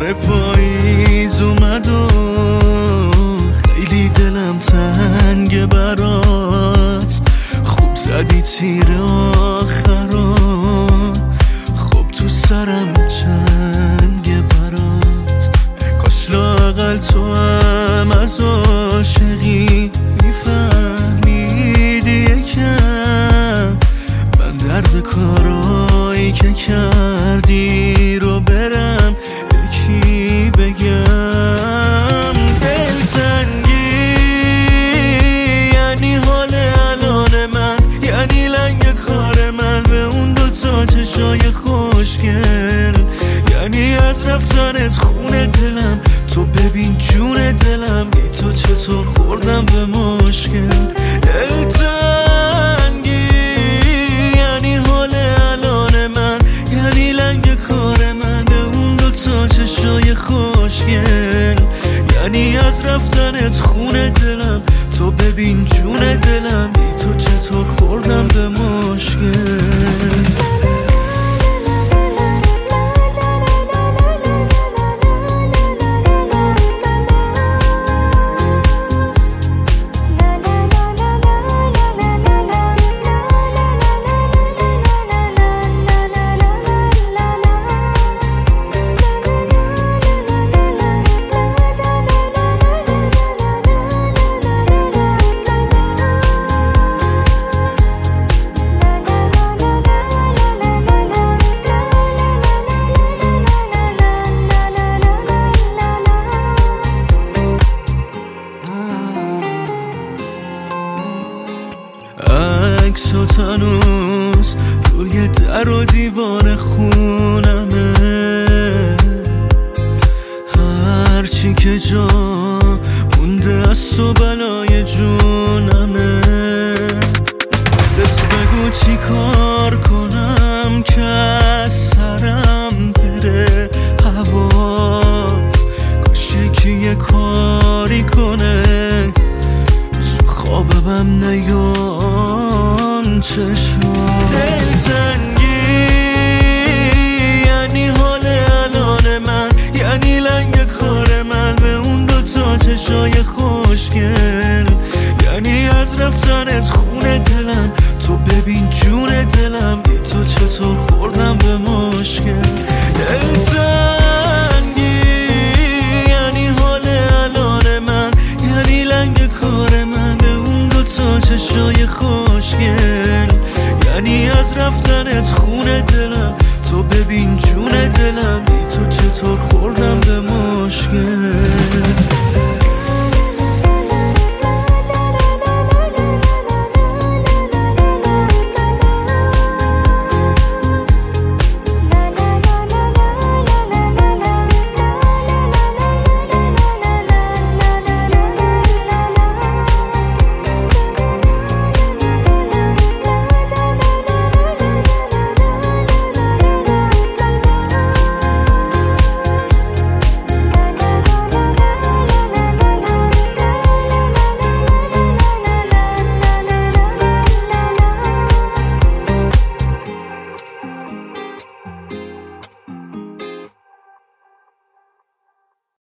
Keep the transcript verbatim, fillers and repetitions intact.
دوباره پاییز اومد و خیلی دلم تنگ برات. خوب زدی تیر آخرا، خوب تو سرم جنگ برات. کاش لااقل تو هم از عاشقی میفهمیدی یکم من درد کارایی که کردی رو برم یکی بگم. دلتنگی یعنی حال الان من، یعنی لنگ کار من به اون دوتا چشای خوشگل، یعنی از رفتنت خونه دلم. تو ببین جون دلم بی تو چطور خوردم به مشکل. دلتنگی یعنی حال الان من، یعنی لنگ کار من به اون دوتا چشای خوشگل، یعنی از رفتنت خونه دلم. تو ببین جون دلم بی تو چطور خوردم به مشکل. عکس و تنوز روی در و دیوار خونمه، هرچی که جا مونده از تو بلای جونمه. بهت بگو چی کار کنم که از سرم بره هوات. کاش یکی یه کاری کنه تو خوابم نیان چشم. دلتنگی یعنی حال الان من، یعنی لنگ کار من به اون دوتا چشای خوشگل، یعنی از رفتنت خونه دلم. تو ببین جون دلم بی تو چطور خوردم به مشکل. دلتنگی یعنی حال الان من، یعنی لنگ کار من به اون دوتا چشای خوشگل، یعنی از رفتنت خونه دلم. تو ببین جون دلم بی تو چطور خوردم به مشکل.